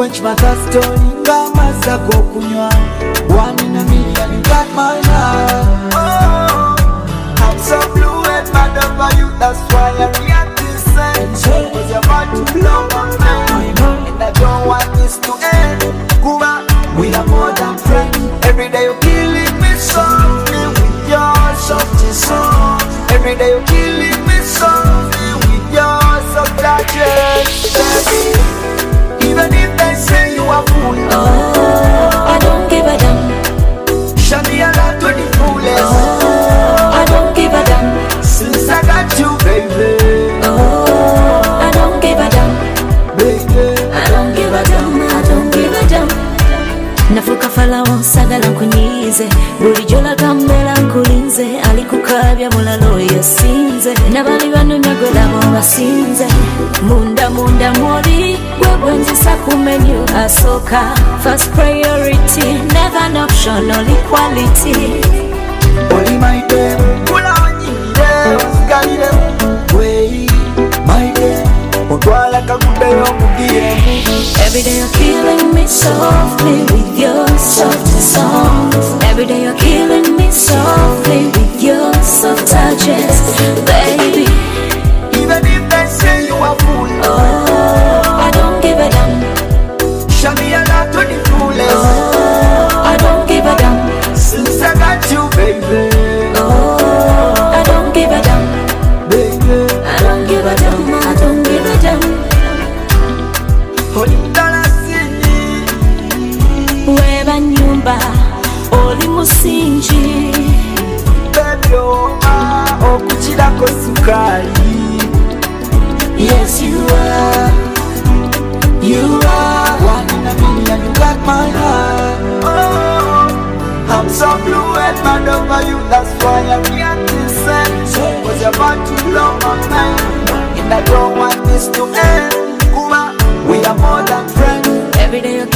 quench my thirst, kama zako kunywa. 1 in a million, you got my heart. Oh, I'm so blue and mad over you, that's why I react this way. Cause you're about to blow my mind, and I don't want this to end. Kuma, we are more than friends. Every day you're killing me softly with your soft song. Every day you're killing me softly with your soft touches, baby. Even if they say you are fool, oh, I don't give a damn. show me a lot to the fullest. Oh, I don't give a damn. Since I got you, baby. Oh, I don't give a damn. Baby, I don't give a damn. I don't give a damn. Nafuka falawo sagala nkunyize bulijjo lagambera nkulinze alikukabya mulalo yasinze nabali banonya gwe labo basinze munda mwoli gwe bwenzisa ku menu asooka first priority never an option only quality only my day kula wanyire usigalire way my day otwala kagude yomugire. Every day you're killing me softly with your soft songs. Every day you're killing me softly with your soft touches, baby. Even if they say you are fool, oh, I don't give a damn. show me a lot to the fullest. Oh, I don't give a damn. Since I got you, baby. Oh, I don't give a damn. Baby, I don't give a damn. I don't give a damn. Weba nyumba oli musinji baby oma okuchirako sukali. Yes you are 1 in a million, you got my heart. Oh, I'm so blue and mad over you, that's why I react this way. Cause you're about to blow my mind, and I don't want this to end. Kuma, we are more than friends. Every day you're